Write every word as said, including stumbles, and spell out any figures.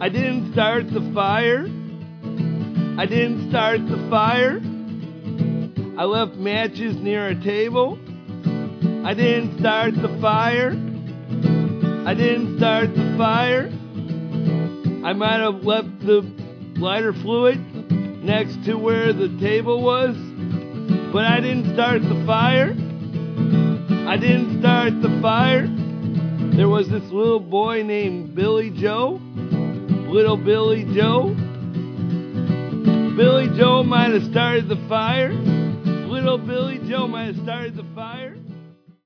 I didn't start the fire. I didn't start the fire. I left matches near a table. I didn't start the fire. I didn't start the fire. I might have left the lighter fluid next to where the table was, but I didn't start the fire. I didn't start the fire. There was this little boy named Billy Joe. Little Billy Joe. Billy Joe might have started the fire. Little Billy Joe might have started the fire.